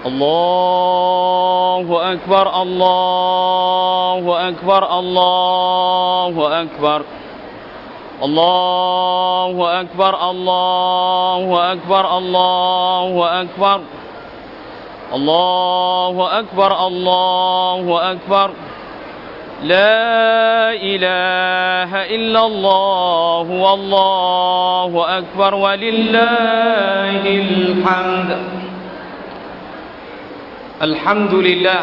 الله أكبر الله أكبر الله أكبر الله أكبر الله أكبر الله أكبر الله أكبر الله أكبر لا إله إلا الله والله أكبر ولله الحمد. الحمد لله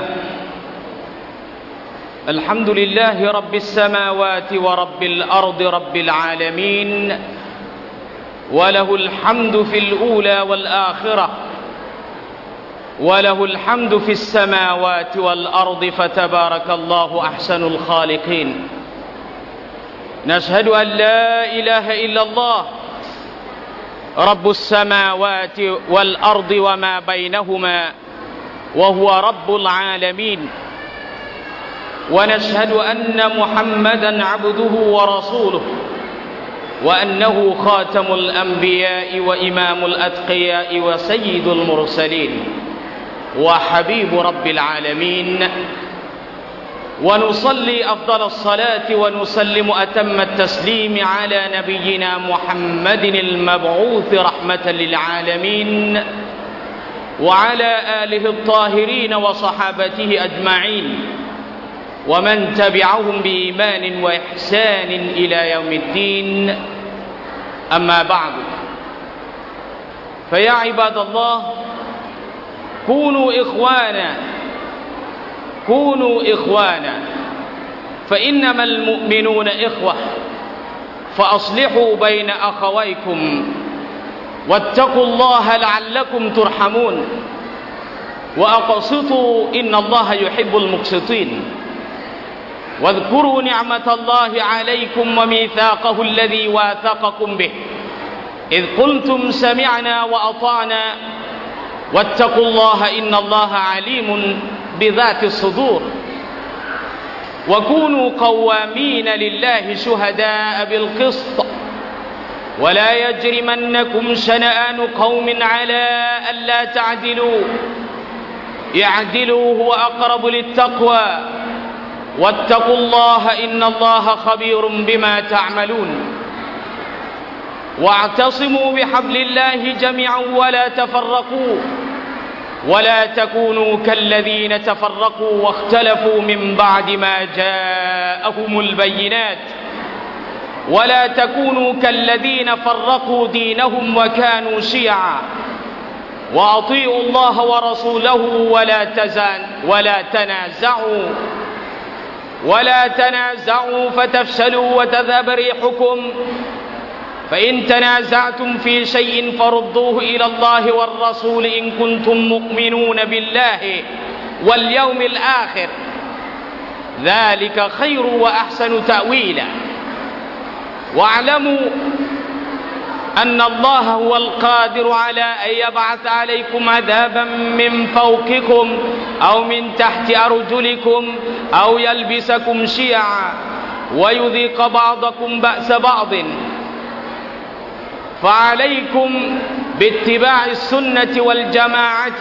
الحمد لله رب السماوات ورب الأرض رب العالمين وله الحمد في الأولى والآخرة وله الحمد في السماوات والأرض فتبارك الله أحسن الخالقين. نشهد أن لا إله إلا الله رب السماوات والأرض وما بينهما وهو رب العالمين. ونشهد أن محمدا عبده ورسوله وأنه خاتم الأنبياء وإمام الأتقياء وسيد المرسلين وحبيب رب العالمين. ونصلي أفضل الصلاة ونسلم أتم التسليم على نبينا محمد المبعوث رحمة للعالمين وعلى آله الطاهرين وصحابته أجمعين ومن تبعهم بإيمان وإحسان إلى يوم الدين. أما بعد، فيا عباد الله كونوا إخوانا فإنما المؤمنون إخوة فأصلحوا بين أخويكم واتقوا الله لعلكم ترحمون وأقسطوا إن الله يحب المقسطين. واذكروا نعمة الله عليكم وميثاقه الذي واثقكم به إذ قلتم سمعنا وأطعنا واتقوا الله إن الله عليم بذات الصدور. وكونوا قوامين لله شهداء بالقسط ولا يجرمنكم شنآن قوم على ألا تعدلوا اعدلوا هو أقرب للتقوى واتقوا الله إن الله خبير بما تعملون. واعتصموا بحبل الله جميعا ولا تفرقوا ولا تكونوا كالذين تفرقوا واختلفوا من بعد ما جاءهم البينات ولا تكونوا كالذين فرقوا دينهم وكانوا شيعا وأطيعوا الله ورسوله ولا تنازعوا فتفشلوا وتذهب ريحكم فإن تنازعتم في شيء فردوه إلى الله والرسول إن كنتم مؤمنون بالله واليوم الآخر ذلك خير وأحسن تأويلا. واعلموا أن الله هو القادر على أن يبعث عليكم عذابا من فوقكم أو من تحت أرجلكم أو يلبسكم شيعا ويذيق بعضكم بأس بعض. فعليكم باتباع السنة والجماعة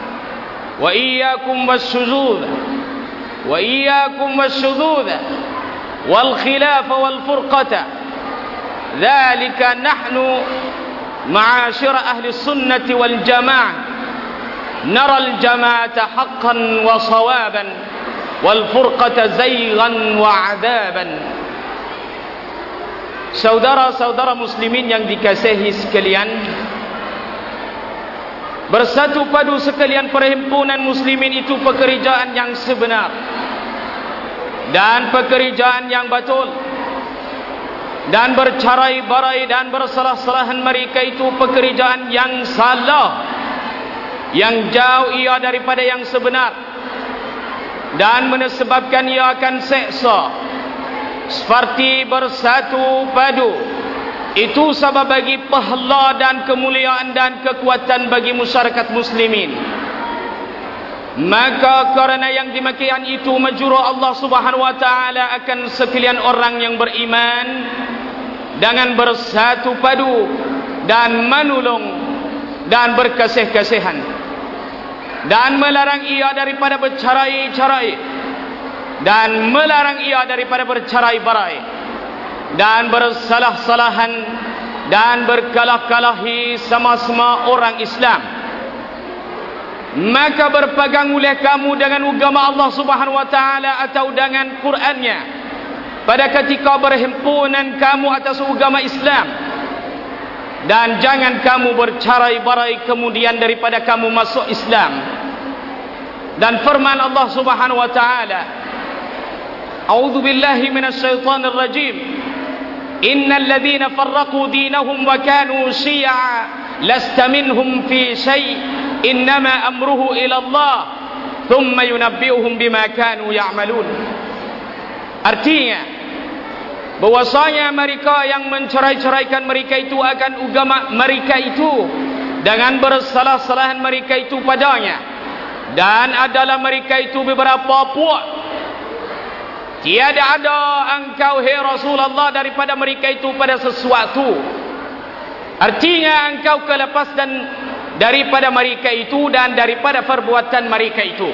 وإياكم والشذوذ والخلاف والفرقة. ذلك نحن معاشر أهل السنة والجماعة نرى الجماعة حقا وصوابا والفرقة زيغا وعذابا. Saudara-saudara muslimin yang dikasihi sekalian, bersatu padu sekalian perhimpunan muslimin itu pekerjaan yang sebenar dan pekerjaan yang betul, dan bercerai-berai dan berselah-selahan mereka itu pekerjaan yang salah, yang jauh ia daripada yang sebenar dan menyebabkan ia akan seksa. Seperti bersatu padu itu sebab bagi pahala dan kemuliaan dan kekuatan bagi masyarakat muslimin. Maka karena yang demikian itu majuru Allah Subhanahu wa taala akan sekalian orang yang beriman dengan bersatu padu dan menolong dan berkasih-kasihan. dan melarang ia daripada bercerai-cerai, dan melarang ia daripada bercerai-berai, dan bersalah-salahan, dan berkalah-kalahi sama-sama orang Islam. Maka berpegang oleh kamu dengan agama Allah Subhanahu wa taala atau dengan Qur'annya pada ketika berhimpunan kamu atas agama Islam, dan jangan kamu bercerai-berai kemudian daripada kamu masuk Islam. Dan firman Allah Subhanahu wa taala, A'udzu billahi minasyaitonir rajim, innal ladzina farraqu dinahum wa kanu syi'a lasta minhum fi syai' innama amruhu ila Allah thumma yunabbi'uhum bima kanu ya'malun. Artinya bahwasanya mereka yang mencerai-ceraikan mereka itu akan agama mereka itu dengan bersalah-salahan mereka itu padanya, dan adalah mereka itu beberapa puak. Tiada ada engkau hai Rasulullah daripada mereka itu pada sesuatu. Artinya engkau kelepas dan daripada mereka itu dan daripada perbuatan mereka itu.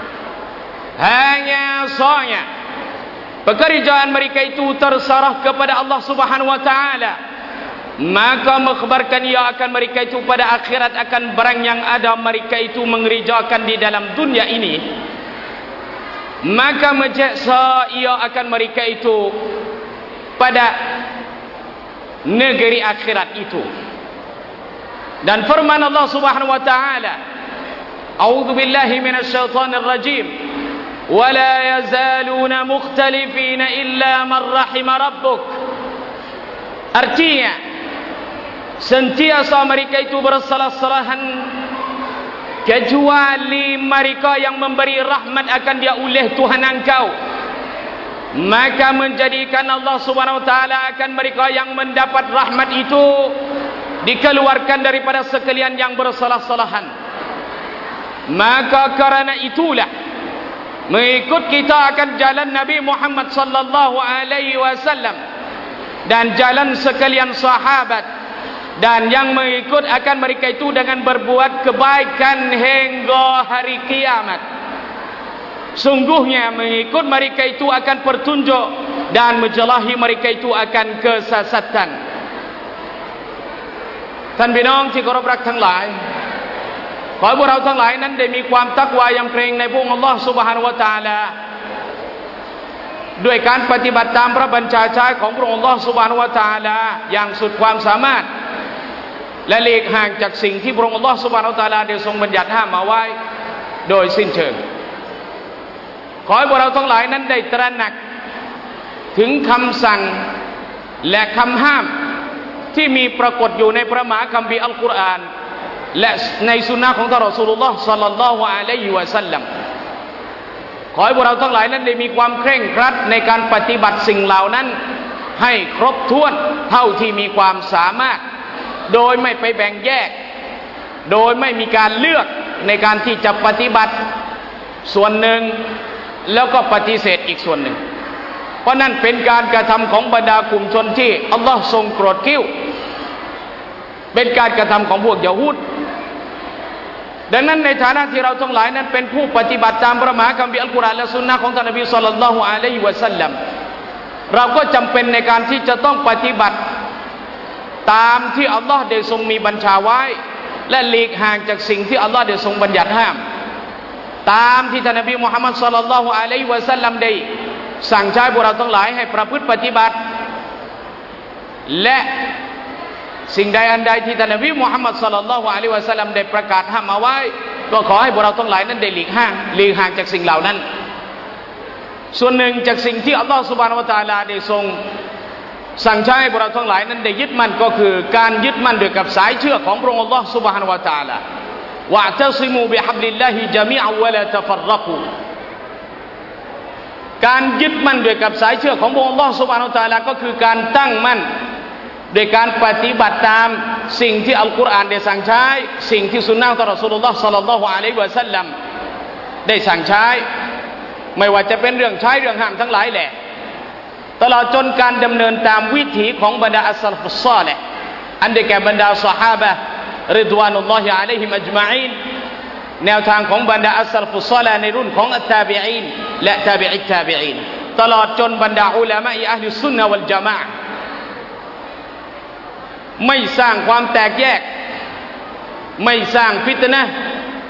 Hanya sahaja pekerjaan mereka itu terserah kepada Allah Subhanahu wa taala, maka mengabarkan ia akan mereka itu pada akhirat akan barang yang ada mereka itu mengerjakan di dalam dunia ini, maka menjaksa ia akan mereka itu pada negeri akhirat itu. Dan firman Allah Subhanahu wa taala, A'udzu billahi minasyaitonir rajim, wa la yazaluna mukhtalifina illa man rahima rabbuk. Artinya sentiasa mereka itu bersalah-salahan kecuali mereka yang memberi rahmat akan dia oleh Tuhan engkau, maka menjadikan Allah Subhanahu wa taala akan mereka yang mendapat rahmat itu dikeluarkan daripada sekalian yang bersalah-salahan. Maka karena itulah mengikut kita akan jalan Nabi Muhammad sallallahu alaihi wasallam dan jalan sekalian sahabat, dan yang mengikut akan mereka itu dengan berbuat kebaikan hingga hari kiamat. Sungguhnya mengikut mereka itu akan petunjuk dan menjelahi mereka itu akan kesesatan. ท่านพี่น้องที่เคารพรักทั้งหลาย ขอให้พวกเราทั้งหลายนั้นได้มีความตักวา ยำเกรงในพระองค์อัลลอฮฺซุบฮานะฮูวะตะอาลา ด้วยการปฏิบัติตามพระบัญชาใช้ของพระองค์อัลลอฮฺซุบฮานะฮูวะตะอาลาอย่างสุดความสามารถ และหลีกห่างจากสิ่งที่พระองค์อัลลอฮฺซุบฮานะฮูวะตะอาลาได้ทรงบัญญัติห้ามเอาไว้โดยสิ้นเชิง ขอให้พวกเราทั้งหลายนั้นได้ตระหนักถึงคำสั่งและคำห้ามที่มีปรากฏอยู่ในพระมหาคัมภีร์อัลกุรอานและในสุนนะของท่านรอซูลุลลอฮ์ศ็อลลัลลอฮุอะลัยฮิวะซัลลัม ขอให้พวกเราทั้งหลายนั้นได้มีความเคร่งครัดในการปฏิบัติสิ่งเหล่านั้นให้ครบถ้วนเท่าที่มีความสามารถ โดยไม่ไปแบ่งแยก โดยไม่มีการเลือกในการที่จะปฏิบัติส่วนหนึ่งแล้วก็ปฏิเสธอีกส่วนหนึ่ง เพราะนั่นเป็นการกระทำของบรรดากลุ่มชนที่อัลลอฮ์ทรงโกรธกิ้ว เป็นการกระทำของพวกยะฮูด ดังนั้นในฐานะที่เราทั้งหลายนั้นเป็นผู้ปฏิบัติตามพระมหาคัมภีร์อัลกุรอานและสุนนะของท่านนบีศ็อลลัลลอฮุอะลัยฮิวะซัลลัม เราก็จำเป็นในการที่จะต้องปฏิบัติตามที่อัลลอฮ์ได้ทรงมีบัญชาไว้ และหลีกห่างจากสิ่งที่อัลลอฮ์ได้ทรงบัญญัติห้าม ตามที่ท่านนบีมุฮัมมัดศ็อลลัลลอฮุอะลัยฮิวะซัลลัมได้สั่งใช้พวกเราทั้งหลายให้ประพฤติปฏิบัติ และสิ่งใดอันใดที่ท่านนบีมุฮัมมัดศ็อลลัลลอฮุอะลัยฮิวะซัลลัมได้ประกาศห้ามเอาไว้ ก็ขอให้พวกเราทั้งหลายนั้นได้หลีกห่างจากสิ่งเหล่านั้น ส่วนหนึ่งจากสิ่งที่อัลลอฮฺซุบฮานะฮูวะตะอาลาได้ทรงสั่งใช้ให้พวกเราทั้งหลายนั้นได้ยึดมั่นก็คือการยึดมั่นด้วยกับสายเชือกของพระองค์อัลลอฮฺซุบฮานะฮูวะตะอาลาวะตัซิมูบิฮับลิลลาฮิญะมีอะวะลาตะฟัรรกูการยึดมั่นด้วยกับสายเชือกของพระองค์อัลลอฮฺซุบฮานะฮูวะตะอาลาก็คือการตั้งมั่นโดยการปฏิบัติตามสิ่งที่อัลกุรอานได้สั่งใช้สิ่งที่สุนนะของท่านรอซูลุลลอฮ์ศ็อลลัลลอฮุอะลัยฮิวะซัลลัมได้สั่งใช้ไม่ว่าจะเป็นเรื่องใช้เรื่องห้ามทั้งหลายแหละตลอดจนการดำเนินตามวิถีของบรรดาอัสซอฟุศอลิห์อันได้แก่บรรดาซอฮาบะห์ริฎวานุลลอฮิอะลัยฮิมอัจมะอีนแนวทางของบรรดาอัสซัลฟุศอลิห์ในรุ่นของอัตตาบิอีนและตาบิอิตตาบิอีนตลอดจนบรรดาอุลามะอะห์ลุสซุนนะฮ์วัลญะมาอะห์ไม่สร้างความแตกแยกไม่สร้างฟิตนะห์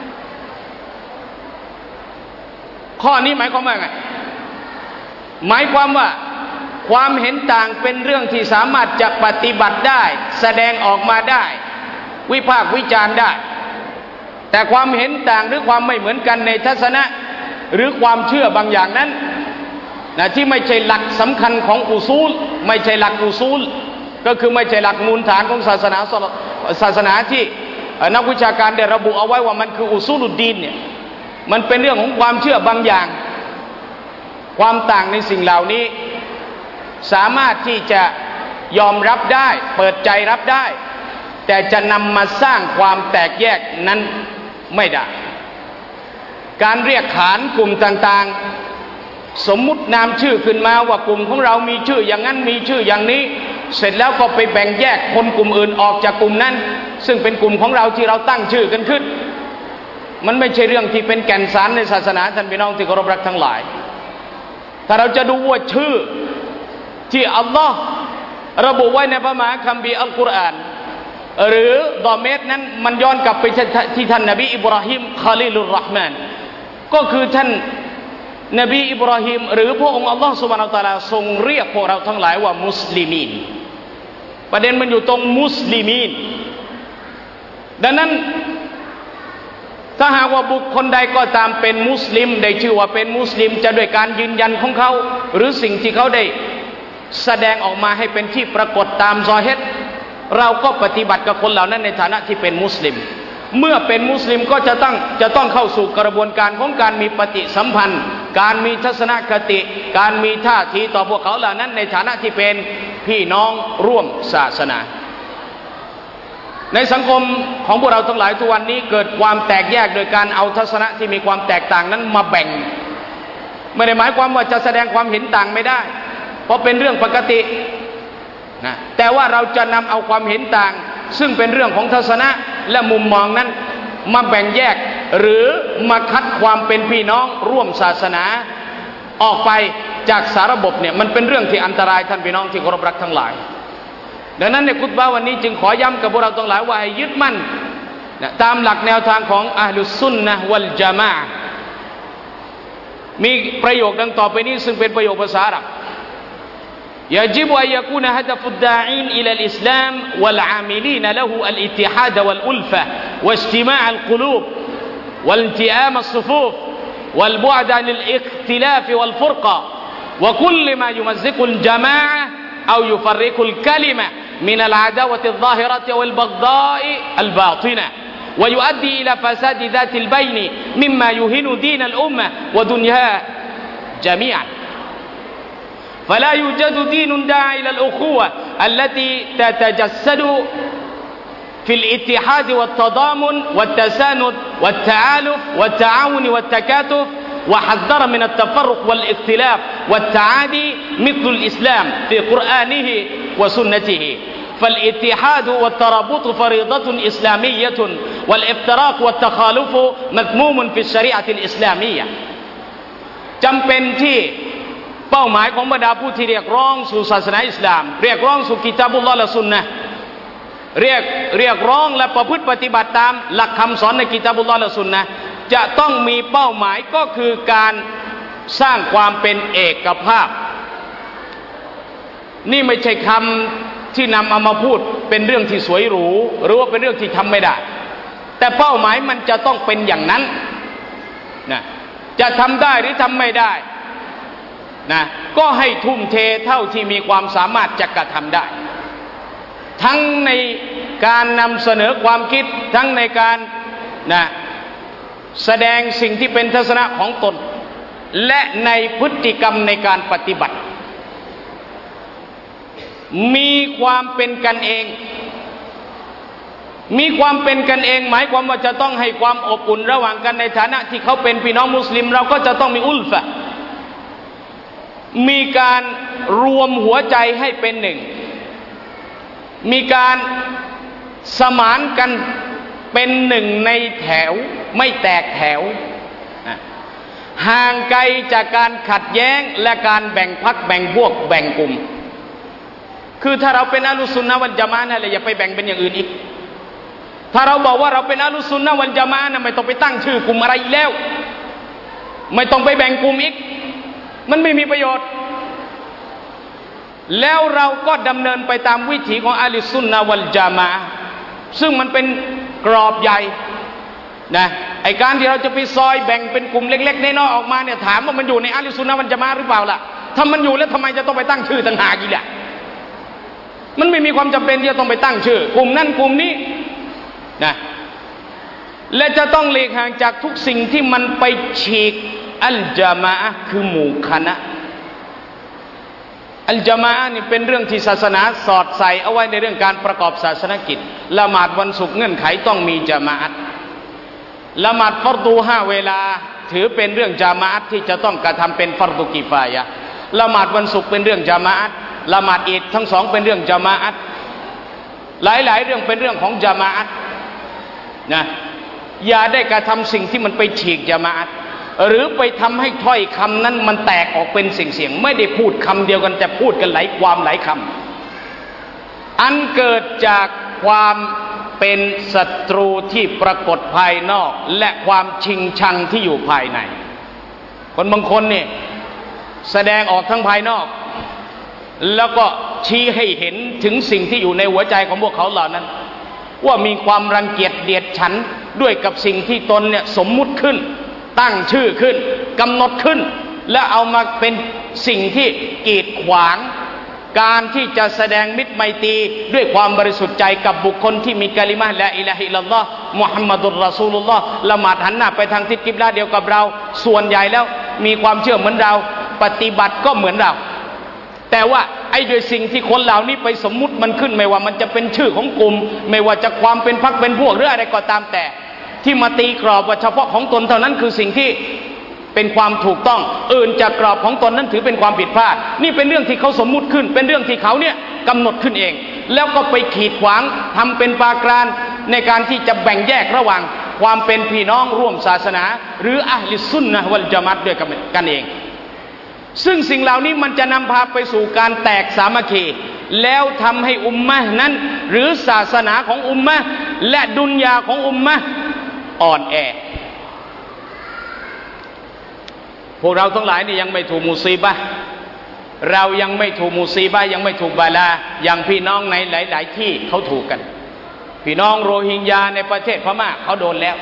ข้อนี้หมายความว่าไงหมายความว่าความเห็นต่างเป็นเรื่องที่สามารถจะปฏิบัติได้แสดงออกมาได้วิพากษ์วิจารณ์ได้แต่ความเห็นต่างหรือความไม่เหมือนกันในทัศนะหรือความเชื่อบางอย่างนั้นที่ไม่ใช่หลักสำคัญของอุซูลไม่ใช่หลักอุซูลก็คือไม่ใช่หลักมูลฐานของศาสนาที่นักวิชาการได้ระบุเอาไว้ว่ามันคืออุซูลุดดีนเนี่ยมันเป็นเรื่องของความเชื่อบางอย่างความต่างในสิ่งเหล่านี้สามารถที่จะยอมรับได้เปิดใจรับได้แต่จะนำมาสร้างความแตกแยกนั้นไม่ได้การเรียกขานกลุ่มต่างๆสมมุตินามชื่อขึ้นมาว่ากลุ่มของเรามีชื่ออย่างนั้นมีชื่ออย่างนี้เสร็จแล้วก็ไปแบ่งแยกคนกลุ่มอื่นออกจากกลุ่มนั้นซึ่งเป็นกลุ่มของเราที่เราตั้งชื่อกันขึ้นมันไม่ใช่เรื่องที่เป็นแก่นสารในศาสนาท่านพี่น้องที่เคารพรักทั้งหลายถ้าเราจะดูว่าชื่อที่อัลลอฮ์ระบุไว้ในพระมหาคัมภีร์อัลกุรอานหรือดอเมตนั้นมันย้อนกลับไปที่ท่านนบีอิบราฮิมคอลีลุรเราะห์มานก็คือท่านนบีอิบราฮิมหรือพระองค์อัลลอฮ์ซุบฮานะฮูวะตะอาลาทรงเรียกพวกเราทั้งหลายว่ามุสลิมีนประเด็นมันอยู่ตรงมุสลิมีนดังนั้นถ้าหากว่าบุคคลใดก็ตามเป็นมุสลิมได้ชื่อว่าเป็นมุสลิมจะด้วยการยืนยันของเขาหรือสิ่งที่เขาได้แสดงออกมาให้เป็นที่ปรากฏตามซอฮิรเราก็ปฏิบัติกับคนเหล่านั้นในฐานะที่เป็นมุสลิมเมื่อเป็นมุสลิมก็จะต้องเข้าสู่กระบวนการของการมีปฏิสัมพันธ์การมีทัศนคติการมีท่าทีต่อพวกเขาเหล่านั้นในฐานะที่เป็นพี่น้องร่วมศาสนาในสังคมของพวกเราทั้งหลายทุกวันนี้เกิดความแตกแยกโดยการเอาทัศนะที่มีความแตกต่างนั้นมาแบ่งไม่ได้หมายความว่าจะแสดงความเห็นต่างไม่ได้เพราะเป็นเรื่องปกตินะแต่ว่าเราจะนำเอาความเห็นต่างซึ่งเป็นเรื่องของทัศนะและมุมมองนั้นมาแบ่งแยกหรือมาคัดความเป็นพี่น้องร่วมศาสนาออกไปจากสาระบบเนี่ยมันเป็นเรื่องที่อันตรายท่านพี่น้องที่เคารพรักทั้งหลายดังนั้นในคุตบะห์วันนี้จึงขอย้ำกับพวกเราทั้งหลายว่าให้ยึดมั่นตามหลักแนวทางของอะห์ลุสซุนนะฮ์วัลญะมาอะห์มีประโยคดังต่อไปนี้ซึ่งเป็นประโยคภาษาอาหรับيجب أن يكون هدف الداعين إلى الإسلام والعاملين له الاتحاد والألفة واجتماع القلوب والالتئام الصفوف والبعد عن الاختلاف والفرقة وكل ما يمزق الجماعة أو يفرق الكلمة من العداوة الظاهرة والبغضاء الباطنة ويؤدي إلى فساد ذات البين مما يهين دين الأمة ودنياها جميعا فلا يوجد دين داعي إلى الأخوة التي تتجسد في الاتحاد والتضامن والتساند والتآلف والتعاون والتكاتف وحذر من التفرق والاختلاف والتعادي مثل الإسلام في قرآنه وسنته فالاتحاد والترابط فريضة إسلامية والافتراق والتخالف مذموم في الشريعة الإسلامية จำเป็นที่เป้าหมายของบรรดาผู้ที่เรียกร้องสู่ศาสนาอิสลามเรียกร้องสู่กิตาบุลลอฮ์และซุนนะห์เรียกร้องและประพฤติปฏิบัติตามหลักคำสอนในกิตาบุลลอฮ์และซุนนะห์จะต้องมีเป้าหมายก็คือการสร้างความเป็นเอกภาพนี่ไม่ใช่คำที่นำเอามาพูดเป็นเรื่องที่สวยหรูหรือว่าเป็นเรื่องที่ทำไม่ได้แต่เป้าหมายมันจะต้องเป็นอย่างนั้นนะจะทำได้หรือทำไม่ได้นะก็ให้ทุ่มเทเท่าที่มีความสามารถจะกระทำได้ทั้งในการนำเสนอความคิดทั้งในการนะแสดงสิ่งที่เป็นทัศนะของตนและในพฤติกรรมในการปฏิบัติมีความเป็นกันเองมีความเป็นกันเองหมายความว่าจะต้องให้ความอบอุ่นระหว่างกันในฐานะที่เขาเป็นพี่น้องมุสลิมเราก็จะต้องมีอุลฟะมีการรวมหัวใจให้เป็นหนึ่งมีการสมานกันเป็นหนึ่งในแถวไม่แตกแถวห่างไกลจากการขัดแย้งและการแบ่งพรรคแบ่งพวกแบ่งกลุ่มคือถ้าเราเป็นอะห์ลุสซุนนะฮ์วัลญะมาอะฮ์นั่นแหละอย่าไปแบ่งเป็นอย่างอื่นอีกถ้าเราบอกว่าเราเป็นอะห์ลุสซุนนะฮ์วัลญะมาอะฮ์ไม่ต้องไปตั้งชื่อกลุ่มอะไรอีกแล้วไม่ต้องไปแบ่งกลุ่มอีกมันไม่มีประโยชน์แล้วเราก็ดำเนินไปตามวิถีของอะห์ลุสซุนนะฮ์วัลญะมาอะฮ์ซึ่งมันเป็นกรอบใหญ่นะไอการที่เราจะไปซอยแบ่งเป็นกลุ่มเล็กๆน้อยๆออกมาเนี่ยถามว่ามันอยู่ในอะห์ลุสซุนนะฮ์วัลญะมาอะฮ์หรือเปล่าล่ะถ้ามันอยู่แล้วทำไมจะต้องไปตั้งชื่อต่างหากอีกล่ะมันไม่มีความจำเป็นที่จะต้องไปตั้งชื่อกลุ่มนั้นกลุ่มนี้นะและจะต้องหลีกห่างจากทุกสิ่งที่มันไปฉีกอัลญะมาอะห์คือหมู่คณะอัลญะมาอะห์นี่เป็นเรื่องที่ศาสนาสอดใส่เอาไว้ในเรื่องการประกอบศาสนกิจละหมาดวันศุกร์เงื่อนไขต้องมีญะมาอะห์ละหมาดฟัรดู5เวลาถือเป็นเรื่องญะมาอะห์ที่จะต้องกระทำเป็นฟัรดูกิฟายะห์ละหมาดวันศุกร์เป็นเรื่องญะมาอะห์ละหมาดอีดทั้งสองเป็นเรื่องญะมาอะห์หลายๆเรื่องเป็นเรื่องของญะมาอะห์นะอย่าได้กระทำสิ่งที่มันไปฉีกญะมาอะห์หรือไปทำให้ถ้อยคำนั้นมันแตกออกเป็นเสียงๆไม่ได้พูดคำเดียวกันแต่พูดกันหลายความหลายคำอันเกิดจากความเป็นศัตรูที่ปรากฏภายนอกและความชิงชังที่อยู่ภายในคนบางคนเนี่ยแสดงออกทั้งภายนอกแล้วก็ชี้ให้เห็นถึงสิ่งที่อยู่ในหัวใจของพวกเขาเหล่านั้นว่ามีความรังเกียจเดียดฉันด้วยกับสิ่งที่ตนเนี่ยสมมุติขึ้นตั้งชื่อขึ้นกำหนดขึ้นและเอามาเป็นสิ่งที่กีดขวางการที่จะแสดงมิตรไมตรีด้วยความบริสุทธิ์ใจกับบุคคลที่มีกะลิมะฮ์ลาอิลาฮะอิลลัลลอฮ์มุฮัมมัดุรรอซูลุลลอฮ์ละหมาดหันหน้าไปทางทิศกิบลาเดียวกับเราส่วนใหญ่แล้วมีความเชื่อเหมือนเราปฏิบัติก็เหมือนเราแต่ว่าไอ้ด้วยสิ่งที่คนเหล่านี้ไปสมมุติมันขึ้นไม่ว่ามันจะเป็นชื่อของกลุ่มไม่ว่าจะความเป็นพรรคเป็นพวกหรืออะไรก็ตามแต่ที่มาตีกรอบว่าเฉพาะของตนเท่านั้นคือสิ่งที่เป็นความถูกต้องอื่นจากกรอบของตนนั้นถือเป็นความผิดพลาดนี่เป็นเรื่องที่เขาสมมุติขึ้นเป็นเรื่องที่เขาเนี่ยกำหนดขึ้นเองแล้วก็ไปขีดขวางทำเป็นปากรานในการที่จะแบ่งแยกระหว่างความเป็นพี่น้องร่วมศาสนาหรืออะห์ลิสซุนนะฮ์วัลญะมาอะฮ์ด้วยกันเองซึ่งสิ่งเหล่านี้มันจะนำพาไปสู่การแตกสามัคคีแล้วทำให้อุมมะห์นั้นหรือศาสนาของอุมมะห์และดุนยาของอุมมะห์อ่อนแอพวกเราทั้งหลายนี่ยังไม่ถูกมุซีบะห์เรายังไม่ถูกมุซีบะห์ยังไม่ถูกบาลาอย่างพี่น้องในหลายๆที่เขาถูกกันพี่น้องโรฮิงญาในประเทศพม่าเขาโดนแล้ว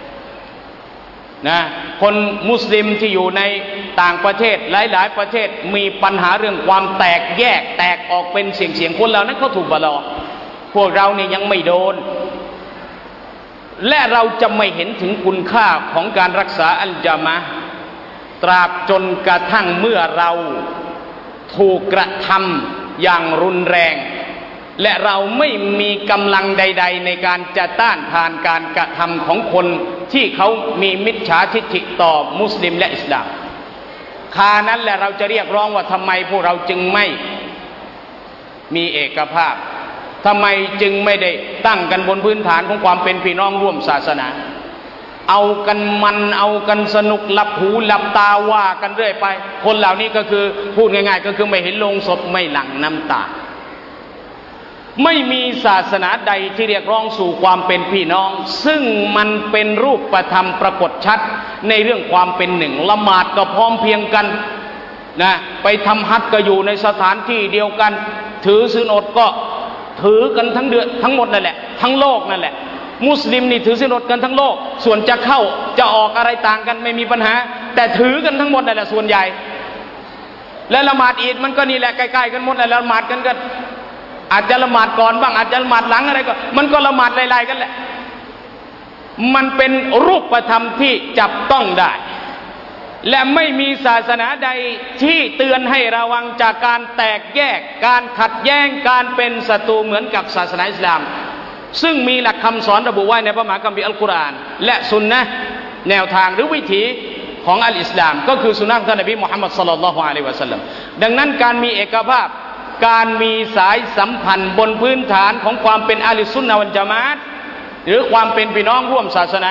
นะคนมุสลิมที่อยู่ในต่างประเทศหลายๆประเทศมีปัญหาเรื่องความแตกแยกแตกออกเป็นเสียงๆคนเหล่านั้นเขาถูกบาลาพวกเราเนี่ยยังไม่โดนและเราจะไม่เห็นถึงคุณค่าของการรักษาอัลญะมาอะห์ตราบจนกระทั่งเมื่อเราถูกกระทำอย่างรุนแรงและเราไม่มีกำลังใดๆในการจะต้านทานการกระทำของคนที่เขามีมิจฉาทิฏฐิต่อมุสลิมและอิสลามคานั้นแหละเราจะเรียกร้องว่าทำไมพวกเราจึงไม่มีเอกภาพทำไมจึงไม่ได้ตั้งกันบนพื้นฐานของความเป็นพี่น้องร่วมศาสนาเอากันมันเอากันสนุกหลับหูหลับตาว่ากันเรื่อยไปคนเหล่านี้ก็คือพูดง่ายๆก็คือไม่เห็นโลงศพไม่หลั่งน้ำตาไม่มีศาสนาใดที่เรียกร้องสู่ความเป็นพี่น้องซึ่งมันเป็นรูปธรรมปรากฏชัดในเรื่องความเป็นหนึ่งละหมาดก็พร้อมเพรียงกันนะไปทำฮัจญ์ก็อยู่ในสถานที่เดียวกันถือศีลอดก็ถือกันทั้งเดือนทั้งหมดนั่นแหละทั้งโลกนั่นแหละมุสลิมนี่ถือศีลอดกันทั้งโลกส่วนจะเข้าจะออกอะไรต่างกันไม่มีปัญหาแต่ถือกันทั้งหมดนั่นแหละส่วนใหญ่และละหมาดอีดมันก็นี่แหละใกล้ๆกันหมดและละหมาดกันก็อาจจะละหมาดก่อนบ้างอาจจะละหมาดหลังอะไรก็มันก็ละหมาดไล่ๆกันแหละมันเป็นรูปธรรมที่จับต้องได้และไม่มีศาสนาใดที่เตือนให้ระวังจากการแตกแยกการขัดแย้งการเป็นศัตรูเหมือนกับศาสนาอิสลามซึ่งมีหลักคำสอนระบุไว้ในพระมหาคัมภีร์อัลกุรอานและสุนนะห์แนวทางหรือวิถีของอัลอิสลามก็คือสุนนะห์ท่านนบีมุฮัมมัดศ็อลลัลลอฮุอะลัยฮิวะซัลลัมดังนั้นการมีเอกภาพการมีสายสัมพันธ์บนพื้นฐานของความเป็นอะห์ลุสซุนนะฮ์วัลญะมาอะฮ์หรือความเป็นพี่น้องร่วมศาสนา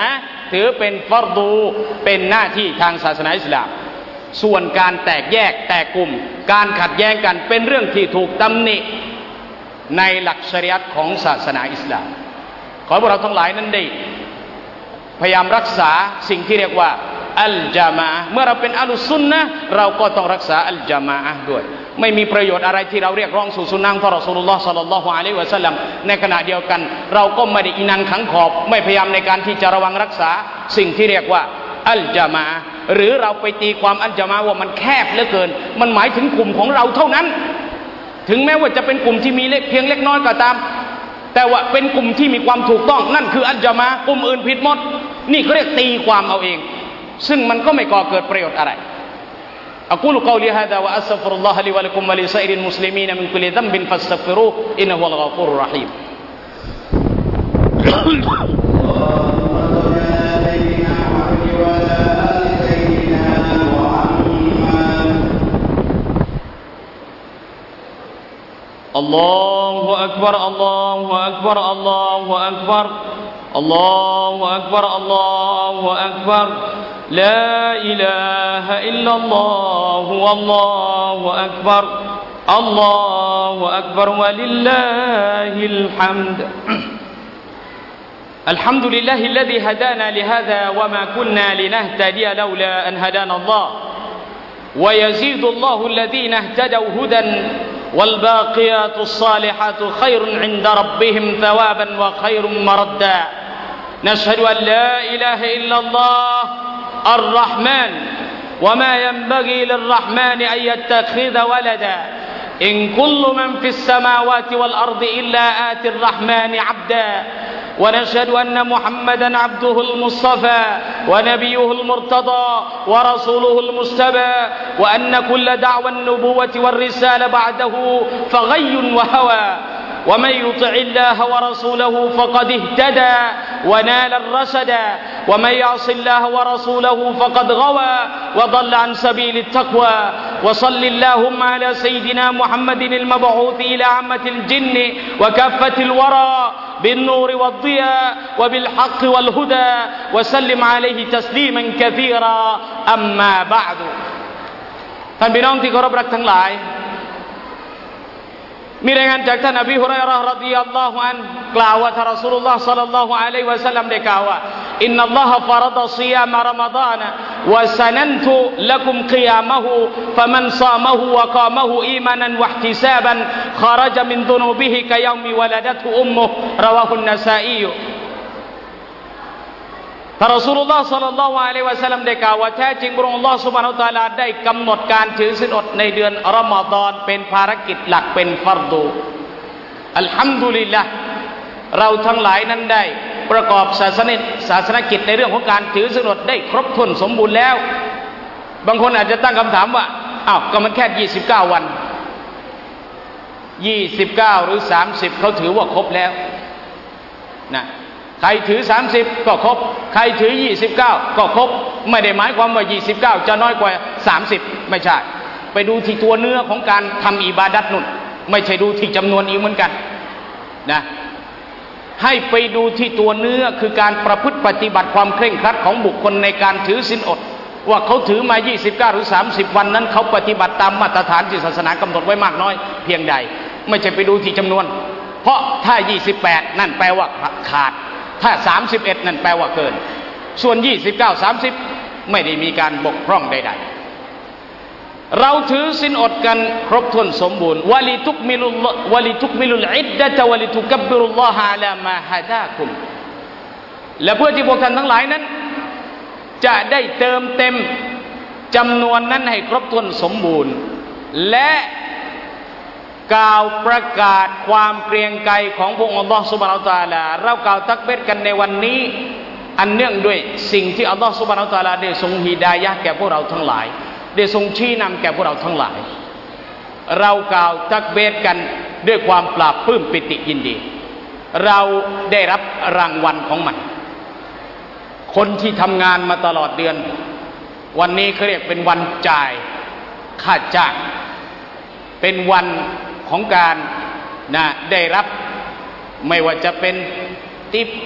ถือเป็นฟัรดูเป็นหน้าที่ทางศาสนาอิสลามส่วนการแตกแยกแตกกลุ่มการขัดแย้งกันเป็นเรื่องที่ถูกตำหนิในหลักชะรีอะห์ของศาสนาอิสลามขอให้พวกเราทั้งหลายนั้นได้พยายามรักษาสิ่งที่เรียกว่าอัลญะมาอะห์เมื่อเราเป็นอัลลุสซุนนะห์เราก็ต้องรักษาอัลญะมาอะห์ด้วยไม่มีประโยชน์อะไรที่เราเรียกร้องสู่สุนนะห์ของรอซูลุลลอฮ์ศ็อลลัลลอฮุอะลัยฮิวะซัลลัมในขณะเดียวกันเราก็ไม่ได้อินังขังขอบไม่พยายามในการที่จะระวังรักษาสิ่งที่เรียกว่าอัลญะมาอะห์หรือเราไปตีความอัลญะมาอะห์ว่ามันแคบเหลือเกินมันหมายถึงกลุ่มของเราเท่านั้นถึงแม้ว่าจะเป็นกลุ่มที่มีเพียงเล็กน้อยก็ตามแต่ว่าเป็นกลุ่มที่มีความถูกต้องนั่นคืออัลญะมาอะห์กลุ่มอื่นผิดหมดนี่เขาเรียกตีความเอาเองซึ่งมันก็ไม่ก่อเกิดประโยชน์อะไรأقول قولي هذا وأستغفر الله لي ولكم ولسائر المسلمين من كل ذنب فاستغفروه إنه هو الغفور الرحيم الله أكبر الله أكبر الله أكبر الله أكبر الله أكبر لا إله إلا الله والله أكبر الله أكبر ولله الحمد الحمد لله الذي هدانا لهذا وما كنا لنهتدي لولا أن هدانا الله ويزيد الله الذين اهتدوا هدى والباقيات الصالحات خير عند ربهم ثوابا وخير مردا نشهد أن لا إله إلا الله الرحمن وما ينبغي للرحمن أن يتخذ ولدا إن كل من في السماوات والأرض إلا آتي الرحمن عبدا ونشهد أن محمدا عبده المصطفى ونبيه المرتضى ورسوله المجتبى وأن كل دعوى النبوة والرسالة بعده فغي وهوى ومن يطع الله ورسوله فقد اهتدى ونال الرشد ومن يعص الله ورسوله فقد غوى وضل عن سبيل التقوى وصل اللهم على سيدنا محمد المبعوث إلى عامة الجن وكافة الورى بالنور والضياء وبالحق والهدى وسلم عليه تسليما كثيرا أما بعد ท่านพี่น้องที่เคารพรักทั้งหลายมีรายงานจากท่านอบีฮุรัยเราะห์รอฎิยัลลอฮุอันฮุกล่าวว่าท่านรอซูลุลลอฮ์ศ็อลลัลลอฮุอะลัยฮิวะซัลลัมได้กล่าวว่าอินนัลลอฮะฟะรฎะศิยามะรอมฎอนวะซะนันตุละกุมกิยามะฮูฟะมันศามะฮูวะกามะฮูอีมานันวะอิห์ติซาบันคอเราะญะมินดุนูบิฮิกะยอมิวะละดัตฮุอุมมุฮ์รอวาฮุนนะซาอีท่านรอซูลุลลอฮ์ศ็อลลัลลอฮุอะลัยฮิวะซัลลัมได้กล่าวว่าแท้จริงพระองค์อัลเลาะห์ซุบฮานะฮูวะตะอาลาได้กำหนดการถือศีลอดในเดือนรอมฎอนเป็นภารกิจหลักเป็นฟัรดูอัลฮัมดุลิลละห์เราทั้งหลายนั้นได้ประกอบศาสนกิจในเรื่องของการถือศีลอดได้ครบถ้วนสมบูรณ์แล้วบางคนอาจจะตั้งคำถามว่าอ้าวก็มันแค่29วัน29หรือ30เขาถือว่าครบแล้วนะใครถือ30ก็ครบใครถือ29ก็ครบไม่ได้หมายความว่า29จะน้อยกว่า30ไม่ใช่ไปดูที่ตัวเนื้อของการทำอิบาดัตนุ่นไม่ใช่ดูที่จำนวนอีกเหมือนกันนะให้ไปดูที่ตัวเนื้อคือการประพฤติปฏิบัติความเคร่งครัดของบุคคลในการถือศีลอดว่าเขาถือมา29หรือ30วันนั้นเขาปฏิบัติตามมาตรฐานที่ศาสนากำหนดไว้มากน้อยเพียงใดไม่ใช่ไปดูที่จำนวนเพราะถ้า28นั่นแปลว่าขาดถ้า31นั่นแปลว่าเกินส่วน29 30ไม่ได้มีการบกพร่องใดๆเราถือศีลอดกันครบถ้วนสมบูรณ์วะลิตุกมิลุลอิดดะตะวะลิตุกับบรุลลอฮะอะลามาฮะดาคุมและเพื่อที่พวกท่านทั้งหลายนั้นจะได้เติมเต็มจำนวนนั้นให้ครบถ้วนสมบูรณ์และกล่าวประกาศความเกรียงไกรของพระองค์อัลลอฮฺซุบฮานะฮูวะตะอาลาเรากล่าวตักบีรกันในวันนี้อันเนื่องด้วยสิ่งที่อัลลอฮฺซุบฮานะฮูวะตะอาลาได้ทรงฮิดายะห์แก่พวกเราทั้งหลายได้ทรงชี้นำแก่พวกเราทั้งหลายเรากล่าวตักบีรกันด้วยความปราบปลื้มปิติยินดีเราได้รับรางวัลของมันคนที่ทำงานมาตลอดเดือนวันนี้เขาเรียกเป็นวันจ่ายค่าจ้างเป็นวันของการได้รับไม่ว่าจะเป็นทิป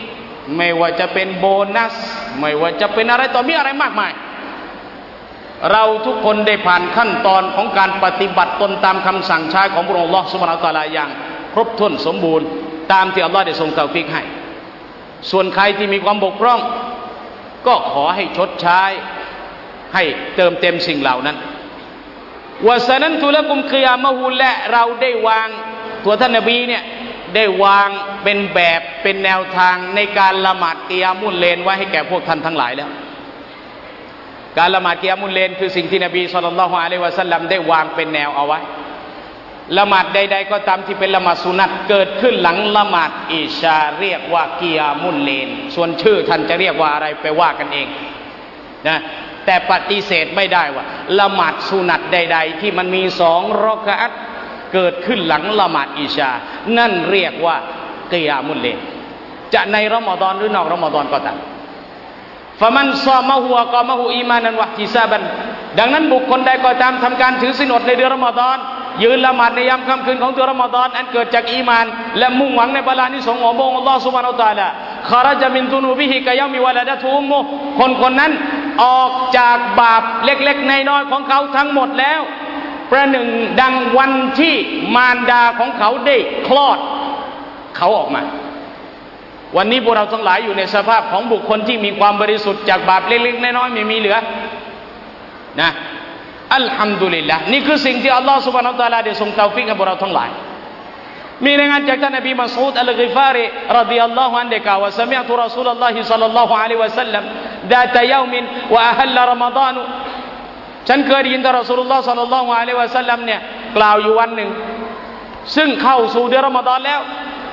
ไม่ว่าจะเป็นโบนัสไม่ว่าจะเป็นอะไรต่อมีอะไรมากมายเราทุกคนได้ผ่านขั้นตอนของการปฏิบัติตนตามคำสั่งใช้ของพระองค์อัลเลาะห์ซุบฮานะฮูวะตะอาลาอย่างครบถ้วนสมบูรณ์ตามที่อัลเลาะห์ได้ทรงเตาฟิกให้ส่วนใครที่มีความบกพร่องก็ขอให้ชดใช้ให้เติมเต็มสิ่งเหล่านั้นวะซะนันตุละกุมกิยามะฮูและเราได้วางตัวท่านนบีเนี่ยได้วางเป็นแบบเป็นแนวทางในการละหมาดกิยามุลเลนไว้ให้แก่พวกท่านทั้งหลายแล้วการละหมาดกิยามุลเลนคือสิ่งที่นบีศ็อลลัลลอฮุอะลัยฮิวะซัลลัมได้วางเป็นแนวเอาไว้ละหมาดใดๆก็ตามที่เป็นละหมาดสุนัตเกิดขึ้นหลังละหมาดอิชาเรียกว่ากิยามุลเลนส่วนชื่อท่านจะเรียกว่าอะไรไปว่ากันเองนะแต่ปฏิเสธไม่ได้ว่าละหมาดสุนัตใดๆที่มันมี2รอกะอัตเกิดขึ้นหลังละหมาดอิชานั่นเรียกว่ากิยามุลเลนจะในรอมฎอนหรือนอกรอมฎอนก็ตามฟะมันซอมะฮุวะกอมะฮุอีมานันวะอิหติซาบันดังนั้นบุคคลใดก็ตามทำการถือศีลอดในเดือนรอมฎอนยืนละหมาดในยามค่ำคืนของเดือนรอมฎอนอันเกิดจากอีมานและมุ่งหวังในบาลานิสงส์ของพระองค์อัลเลาะห์ซุบฮานะฮูวะตะอาลาคอรจะมินตุนูบิฮิกะยอมิวะละดะตุอุมมุคนนั้นออกจากบาปเล็กๆน้อยๆของเขาทั้งหมดแล้วประหนึ่งดังวันที่มารดาของเขาได้คลอดเขาออกมาวันนี้พวกเราทั้งหลายอยู่ในสภาพของบุคคลที่มีความบริสุทธิ์จากบาปเล็กๆน้อยๆไม่มีเหลือนะอัลฮัมดุลิลละห์นี่คือสิ่งที่อัลลอฮฺซุบฮานะฮูวะตะอาลาได้ทรงเตาฟิกให้พวกเราทั้งหลายมีรายงานจากท่านนบีมัสอูดอัลกิฟารีรอฎิยัลลอฮุอันฮุได้กล่าวว่าซะมิอ์ตุรอซูลุลลอฮิศ็อลลัลลอฮุอะลัยฮิวะซัลลัมดาตะยอมินวะอะฮัลละรอมฎอนฉันเคยได้ยินท่านรอซูลุลลอฮ์ศ็อลลัลลอฮุอะลัยฮิวะซัลลัมเนี่ยกล่าวอยู่วันหนึ่งซึ่งเข้าสู่เดือนรอมฎอนแล้ว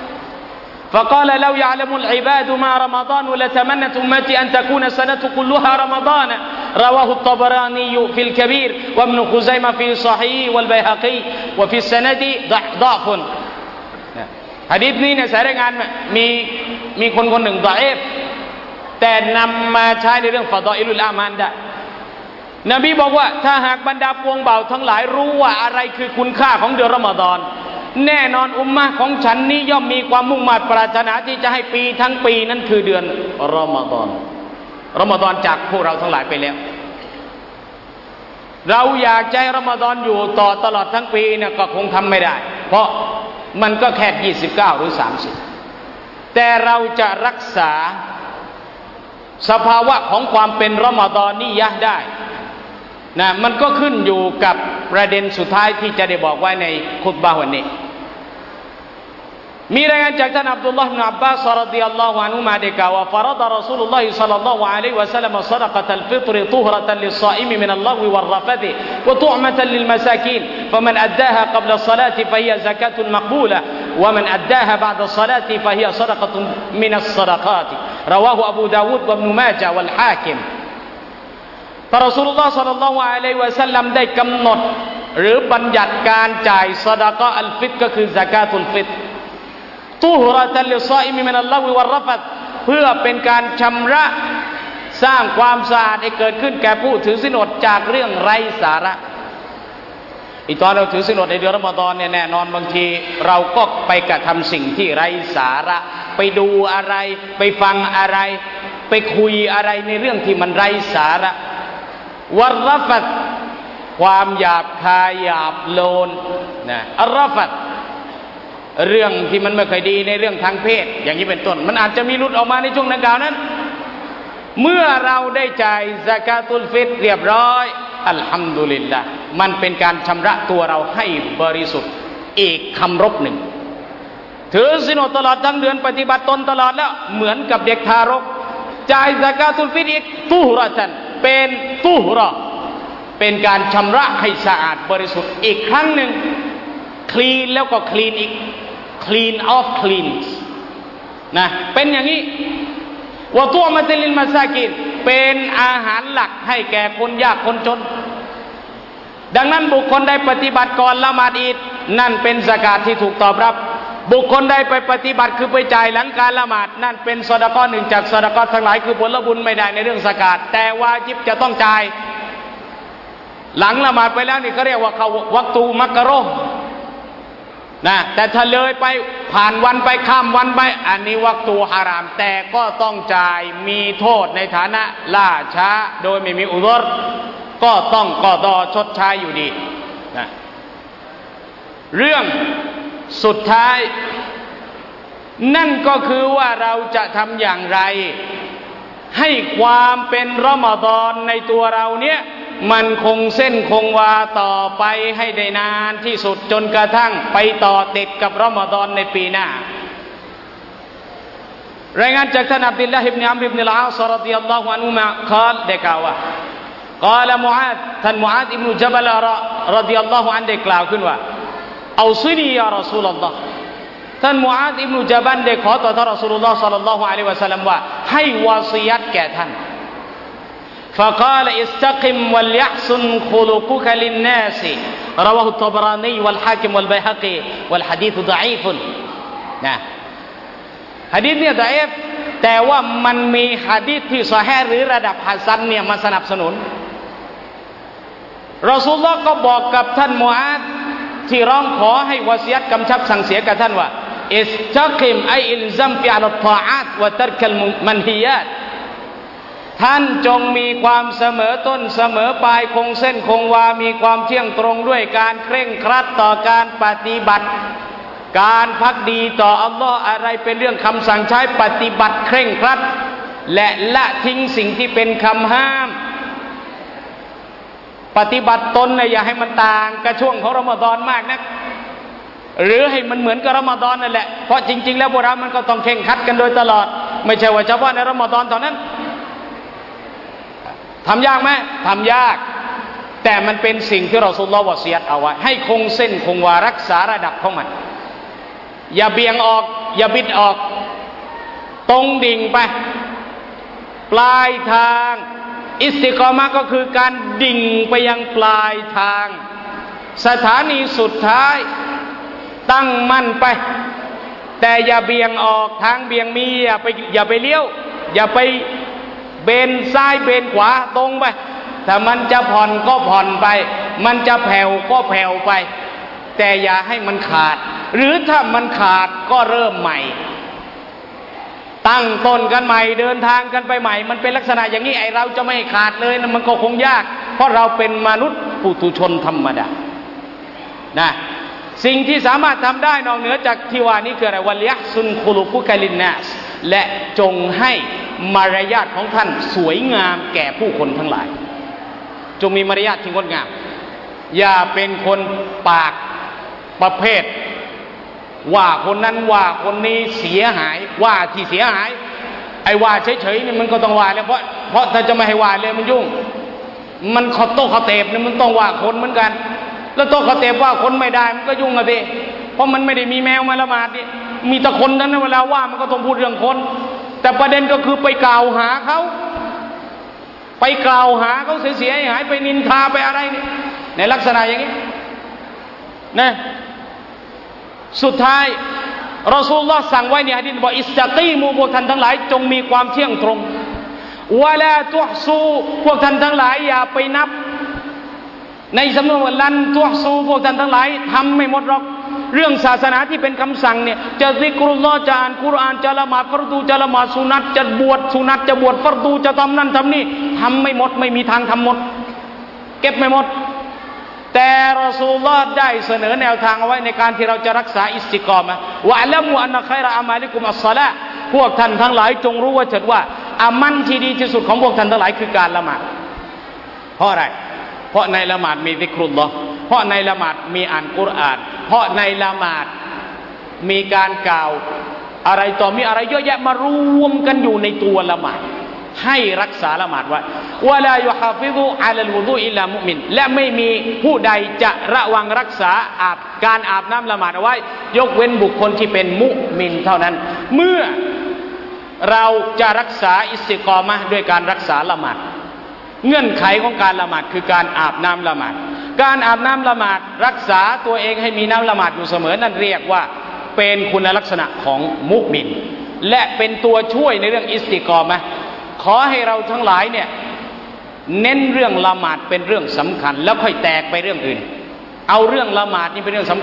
فقال لو يعلم العباد ما رمضان لتمنت أمتي أن تكون السنة كلها رمضان رواه الطبراني في الكبير وابن خزيمة في صحيح والبيهقي وفي السند ضعف หะดีษนี้เนี่ยสายรายงานมีคนหนึ่งฎออีฟแต่นำมาใช้ในเรื่องฟะฎออิลุลอามัลได้นบีบอกว่าถ้าหากบรรดาพวงเบาทั้งหลายรู้ว่าอะไรคือคุณค่าของเดือนรอมฎอนแน่นอนอุมมะของฉันนี้ย่อมมีความมุ่งมั่นปรารถนาที่จะให้ปีทั้งปีนั้นคือเดือนรอมฎอนจากพวกเราทั้งหลายไปแล้วเราอยากให้รอมฎอนอยู่ต่อตลอดทั้งปีเนี่ยก็คงทำไม่ได้เพราะมันก็แค่29หรือ30แต่เราจะรักษาสภาวะของความเป็นรอมฎอนนี่ยะได้นะมันก็ขึ้นอยู่กับประเด็นสุดท้ายที่จะได้บอกไว้ในคุตบะห์วันนี้มีรายงานจากท่านอับดุลลอฮ์ อิบนุอับบาสรอฎิยัลลอฮุอันฮุมาได้กล่าวว่าฟะรฎะรอซูลุลลอฮิศ็อลลัลลอฮุอะลัยฮิวะซัลลัมศอดะกะตัลฟิตรตุฮเราะตันลิศศออิมมินัลลอฮวิวัรรฟะฎิวะตุอ์มะตันลิลมะซากีนฟะมันอัดดาฮากับละศอลาติฟะฮิยะซะกาตุลมักบูละวะมันอัดดาฮาบะอ์ดะศอลาติฟะฮิยะศอดะกะตุมินัสศอดะกาติรอวาฮุอบูดาวูดวะอิบนุมาญะฮ์วัลฮาคิมท่านรอซูลุลลอฮ์ ศ็อลลัลลอฮุอะลัยฮิวะซัลลัมได้กำหนดหรือบัญญัติการจ่ายซอดะกะห์อัลฟิตรก็คือซะกาตุลฟิตรตุฮเราะตันลิศศออิมมินัลลอฮวิวัรรฟะฎิเพื่อเป็นการชำระสร้างความสะอาดให้เกิดขึ้นแก่ผู้ถือศีลอดจากเรื่องไร้สาระอีตอนเราถือศีลอดในเดือนรอมฎอนเนี่ยแน่นอนบางทีเราก็ไปกระทำสิ่งที่ไร้สาระไปดูอะไรไปฟังอะไรไปคุยอะไรในเรื่องที่มันไร้สาระวัรรฟะฎิความหยาบคายหยาบโลนนะอัรรฟะฎิเรื่องที่มันไม่ค่อยดีในเรื่องทางเพศอย่างนี้เป็นต้นมันอาจจะมีหลุดออกมาในช่วงดังกล่าวนั้นเมื่อเราได้จ่ายซะกาตุลฟิตรเรียบร้อยอัลฮัมดุลิลละห์มันเป็นการชำระตัวเราให้บริสุทธิ์อีกคำรบหนึ่งถือศีลอดตลอดทั้งเดือนปฏิบัติตนตลอดแล้วเหมือนกับเด็กทารกจ่ายซะกาตุลฟิตรอีกตุฮเราะตันเป็นตุฮเราะห์เป็นการชำระให้สะอาดบริสุทธิ์อีกครั้งหนึ่งคลีนแล้วก็คลีนอีกclean of cleans นะเป็นอย่างนี้วะตุอ์มะตันลิลมะซากีนเป็นอาหารหลักให้แก่คนยากคนจนดังนั้นบุคคลใดปฏิบัติก่อนละหมาดอีดนั่นเป็นซะกาตที่ถูกตอบรับบุคคลใดไปปฏิบัติคือไปจ่ายหลังการละหมาดนั่นเป็นซอดะกอฮ์หนึ่งจากซอดะกอฮ์ทั้งหลายคือผลบุญไม่ได้ในเรื่องซะกาตแต่วาญิบจะต้องจ่ายหลังละหมาดไปแล้วนี่เขาเรียกว่าเขาวักตูมักกะเราะห์นะแต่ถ้าเลยไปผ่านวันไปข้ามวันไปอันนี้วักตูฮารามแต่ก็ต้องจ่ายมีโทษในฐานะล่าช้าโดยไม่มีอุซรก็ต้องกอฎอชดใช้อยู่ดีนะเรื่องสุดท้ายนั่นก็คือว่าเราจะทำอย่างไรให้ความเป็นรอมฎอนในตัวเราเนี่ยมันคงเส้นคงวาต่อไปให้ได้นานที่สุดจนกระทั่งไปต่อติดกับรอมฎอนในปีหน้ารายงานจากท่านอับดุลลาฮ์อิบนุอัมรอิบนุลอาศรฎิยัลลอฮุอันฮุมากล่าวได้กล่าวว่า قال معاذ ท่านมุอาซอิบนุญะบัลรฎิยัลลอฮุอันได้กล่าวขึ้นว่าเอาซินียารัสูลุลลอฮ์ท่านมุอาซอิบนุญะบัลได้ขอต่อท่านรอซูลุลลอฮ์ศ็อลลัลลอฮุอะลัยฮิวะซัลลัมว่าให้วาซียัตแก่ท่านفقال استقم وليحسن خلقك للناس رواه الطبراني والحاكم والبيهقي والحديث ضعيف นะหะดีษเนี่ยดออีฟแต่ว่ามันมีหะดีษที่ซอฮีห์หรือระดับหะซันเนี่ยมาสนับสนุนรอซูลุลลอฮ์ก็บอกกับท่านมุอาซที่ร้องขอให้วาซียัตกำชับสั่งเสียกับท่านว่าอิสตักิมไออิลซัมฟิอัลฏออาตวะตัรกัลมันฮิยาตท่านจงมีความเสมอต้นเสมอปลายคงเส้นคงวามีความเที่ยงตรงด้วยการเคร่งครัดต่อการปฏิบัติการภักดีต่ออัลลอฮ์อะไรเป็นเรื่องคำสั่งใช้ปฏิบัติเคร่งครัดและละทิ้งสิ่งที่เป็นคำห้ามปฏิบัติตนอย่าให้มันต่างกับช่วงของรอมฎอนมากนักหรือให้มันเหมือนกับรอมฎอนนั่นแหละเพราะจริงๆแล้วพวกเรามันก็ต้องเคร่งครัดกันโดยตลอดไม่ใช่ว่าเฉพาะในรอมฎอนเท่านั้นทำยากไหมทำยากแต่มันเป็นสิ่งที่รอซูลุลลอฮ์วะซียัตเอาไว้ให้คงเส้นคงวารักษาระดับของมันอย่าเบี่ยงออกอย่าบิดออกตรงดิ่งไปปลายทางอิสติกอมะห์ก็คือการดิ่งไปยังปลายทางสถานีสุดท้ายตั้งมั่นไปแต่อย่าเบี่ยงออกทางเบี่ยงมีอย่าไปเลี้ยวอย่าไปเบนซ้ายเบนขวาตรงไปถ้ามันจะผ่อนก็ผ่อนไปมันจะแผ่วก็แผ่วไปแต่อย่าให้มันขาดหรือถ้ามันขาดก็เริ่มใหม่ตั้งต้นกันใหม่เดินทางกันไปใหม่มันเป็นลักษณะอย่างนี้ไอเราจะไม่ขาดเลยนะมันก็คงยากเพราะเราเป็นมนุษย์ปุถุชนธรรมดานะสิ่งที่สามารถทำได้นอกเหนือจากที่ว่านี้คืออะไรวัลยะซุนคุลุกุกะลินนัสและจงให้มารยาทของท่านสวยงามแก่ผู้คนทั้งหลายจงมีมารยาทที่งดงามอย่าเป็นคนปากประเภทว่าคนนั้นว่าคนนี้เสียหายว่าที่เสียหายไอ้ว่าเฉยๆนี่มันก็ต้องว่าแล้วเพราะถ้าจะไม่ให้ว่าเลยมันยุ่งมันขอโต้ขอเตบนี่มันต้องว่าคนเหมือนกันแล้วโต้ขอเตบว่าคนไม่ได้มันก็ยุ่งอะสิเพราะมันไม่ได้มีแมวมาละหมาดนี่มีแต่คนนั้นเวลาว่ามันก็ต้องพูดเรื่องคนแต่ประเด็นก็คือไปกล่าวหาเขาเสียหายไปนินทาไปอะไรนี่ในลักษณะอย่างนี้นะสุดท้ายรอซูลุลลอฮ์สั่งไว้ในหะดีษบอกอิสตักีมูพวกท่านทั้งหลายจงมีความเที่ยงตรงวะลาตุฮซูพวกท่านทั้งหลายอย่าไปนับในสำนวนว่าลันตุฮซูพวกท่านทั้งหลายทำไม่หมดหรอกเรื่องศาสนาที่เป็นคำสั่งเนี่ยจะซิกรุลลอฮ์จะอ่านกุรอานจะละหมาดฟัรดูจะละหมาดสุนัตจะบวชสุนัตจะบวชฟัรดูจะทำนั่นทำนี่ทำไม่หมดไม่มีทางทำหมดเก็บไม่หมดแต่รอซูลุลลอฮ์ได้เสนอแนวทางเอาไว้ในการที่เราจะรักษาอิสติกอมะห์วะอะลัมูอันนะค็อยรออามาลิกุมอัศศอลาห์พวกท่านทั้งหลายจงรู้ว่าเถิดว่าอามันที่ดีที่สุดของพวกท่านทั้งหลายคือการละหมาดเพราะอะไรเพราะในละหมาดมีซิกรุลลอฮ์เพราะในละหมาดมีอ่านกุรอานเพราะในละหมาดมีการกล่าวอะไรต่อมีอะไรเยอะแยะมารวมกันอยู่ในตัวละหมาดให้รักษาละหมาดไว้วะลายุฮาฟิซุอะลัลวุดูอิลลามุมินและไม่มีผู้ใดจะระวังรักษาการอาบน้ำละหมาดเอาไว้ยกเว้นบุคคลที่เป็นมุมินเท่านั้นเมื่อเราจะรักษาอิสติกอมะห์ด้วยการรักษาละหมาดเงื่อนไขของการละหมาดคือการอาบน้ำละหมาดการอาบน้ำละหมาดรักษาตัวเองให้มีน้ำละหมาดอยู่เสมอนั่นเรียกว่าเป็นคุณลักษณะของมุมินและเป็นตัวช่วยในเรื่องอิสติกอมะห์ขอให้เราทั้งหลายเนี่ยเน้นเรื่องละหมาดเป็นเรื่องสำคัญแล้วค่อยแตกไปเรื่องอื่นเอาเรื่องละหมาดนี่เป็นเรื่องสำคัญ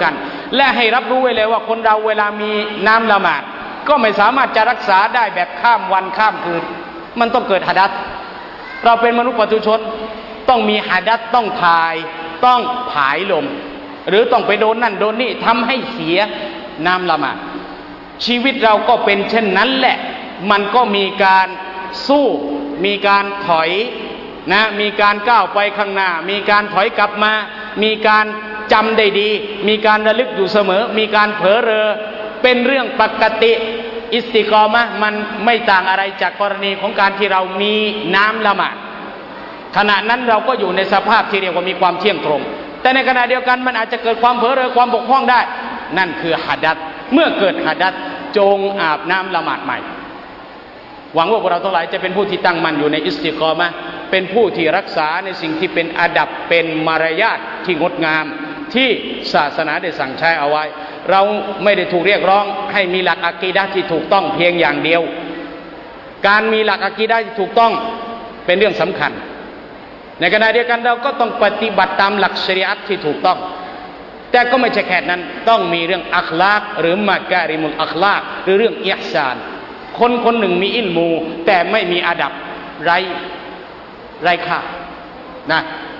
และให้รับรู้ไว้เลยว่าคนเราเวลามีน้ำละหมาดก็ไม่สามารถจะรักษาได้แบบข้ามวันข้ามคืนมันต้องเกิดหะดัษเราเป็นมนุษย์ปุถุชนต้องมีหะดัษต้องถ่ายต้องผายลมหรือต้องไปโดนนั่นโดนนี่ทำให้เสียน้ำละหมาดชีวิตเราก็เป็นเช่นนั้นแหละมันก็มีการสู้มีการถอยนะมีการก้าวไปข้างหน้ามีการถอยกลับมามีการจำได้ดีมีการระลึกอยู่เสมอมีการเผลอเรอเป็นเรื่องปกติอิสติกอมะห์มันไม่ต่างอะไรจากกรณีของการที่เรามีน้ำละหมาดขณะนั้นเราก็อยู่ในสภาพที่เรียกว่ามีความเที่ยงตรงแต่ในขณะเดียวกันมันอาจจะเกิดความเผลอเรอความบกพร่องได้นั่นคือหะดัษเมื่อเกิดหะดัษจงอาบน้ำละหมาดใหม่หวังว่าพวกเราทั้งหลายจะเป็นผู้ที่ตั้งมั่นอยู่ในอิสติกอมะห์เป็นผู้ที่รักษาในสิ่งที่เป็นอาดับเป็นมารยาทที่งดงามที่ศาสนาได้สั่งใช้เอาไว้เราไม่ได้ถูกเรียกร้องให้มีหลักอะกีดะห์ที่ถูกต้องเพียงอย่างเดียวการมีหลักอะกีดะห์ที่ถูกต้องเป็นเรื่องสำคัญในขณะเดียวกันเราก็ต้องปฏิบัติตามหลักชะรีอะห์ที่ถูกต้องแต่ก็ไม่ใช่แค่นั้นต้องมีเรื่องอัคลากหรือมะการิมุลอัคลากหรือเรื่องอิห์ซานคนคนหนึ่งมีอิลมูแต่ไม่มีอาดับไร้ค่านะ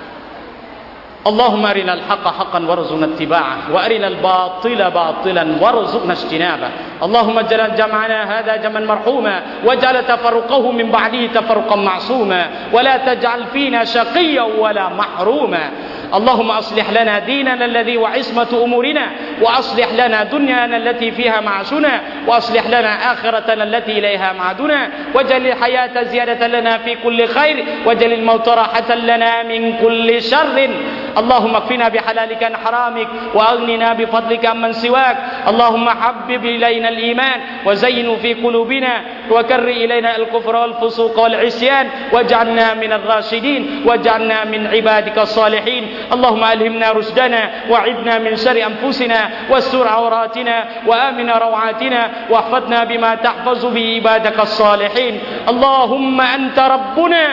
اللهم أرنا الحق حقا وارزقنا اتباعه وأرنا الباطل باطلا وارزقنا اجتنابه اللهم اجعل جمعنا هذا جمعا مرحوما واجعل تفرقه من بعده تفرقا معصوما ولا تجعل فينا شقيا ولا محروما اللهم أصلح لنا ديننا الذي وعصمة أمورنا وأصلح لنا دنيانا التي فيها معاشنا وأصلح لنا آخرتنا التي إليها معادنا واجعل الحياة زيادة لنا في كل خير واجعل الموت راحة لنا من كل شر اللهم اكفنا بحلالك عن حرامك وأغننا بفضلك عمن سواك اللهم حبب إلينا الإيمان وزينه في قلوبنا وكر إلينا الكفر والفسوق والعصيان واجعلنا من الراشدين واجعلنا من عبادك الصالحين اللهم ألهمنا رشدنا وعدنا من شر أنفسنا واستر عوراتنا وآمن روعاتنا واحفظنا بما تحفظ به عبادك الصالحين اللهم أنت ربنا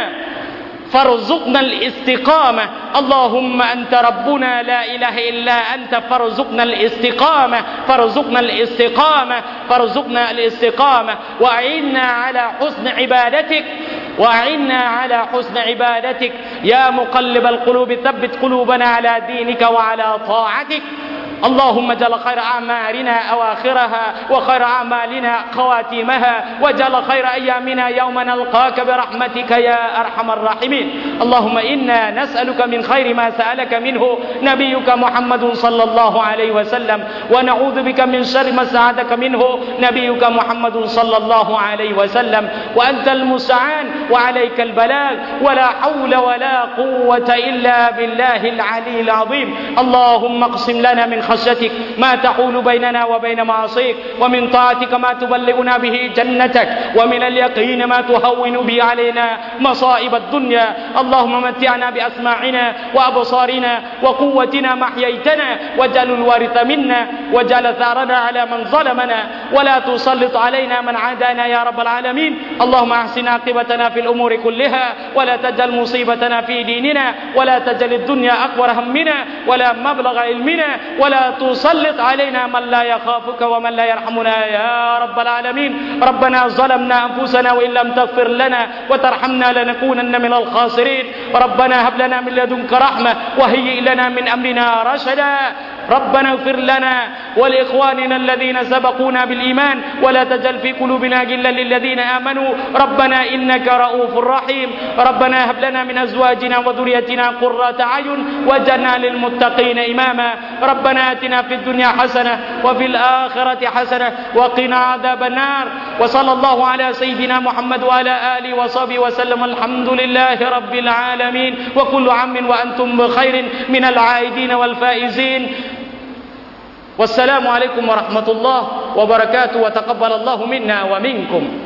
فارزقنا الاستقامة اللهم أنت ربنا لا إله إلا أنت فارزقنا الاستقامة فارزقنا الاستقامة فارزقنا الاستقامة وأعنا على حسن عبادتك وأعنا على حسن عبادتك يا مقلب القلوب ثبت قلوبنا على دينك وعلى طاعتك اللهم اجعل خير أعمالنا أواخرها وخير أعمالنا خواتيمها واجعل خير أيامنا يوم نلقاك برحمتك يا أرحم الراحمين اللهم إنا نسألك من خير ما سألك منه نبيك محمد صلى الله عليه وسلم ونعوذ بك من شر ما استعاذك منه نبيك محمد صلى الله عليه وسلم وأنت المستعان وعليك البلاغ ولا حول ولا قوة إلا بالله العلي العظيم اللهم اقسم لنا من خشيتك ما تحول بيننا وبين معاصيك ومن طاعتك ما تبلغنا به جنتك ومن اليقين ما تهون به علينا مصائب الدنيا اللهم متعنا بأسماعنا وأبصارنا وقوتنا ما أحييتنا واجعل الوارث منا واجعل ثارنا على من ظلمنا ولا تسلط علينا من عادانا يا رب العالمين اللهم أحسن عاقبتنا في الأمور كلها ولا تجعل مصيبتنا في ديننا ولا تجعل الدنيا أكبر همنا ولا مبلغ علمنا ولا تسلط علينا من لا يخافك ومن لا يرحمنا يا رب العالمين ربنا ظلمنا أنفسنا وإن لم تغفر لنا وترحمنا لنكونن من الخاسرين ربنا هب لنا من لدنك رحمة وهيئ لنا من أمرنا رشدا ربنا اغفر لنا ولإخواننا الذين سبقونا بالإيمان ولا تجعل في قلوبنا غلا للذين آمنوا ربنا إنك رؤوف رحيم ربنا هب لنا من أزواجنا وذريتنا قرة أعين واجعلنا للمتقين إماما ربنا آتنا في الدنيا حسنة وفي الآخرة حسنة وقنا عذاب النار وصلى الله على سيدنا محمد وعلى آله وصحبه وسلم الحمد لله رب العالمين وكل عام وأنتم بخير من العائدين والفائزين والسلام عليكم ورحمة الله وبركاته وتقبل الله منا ومنكم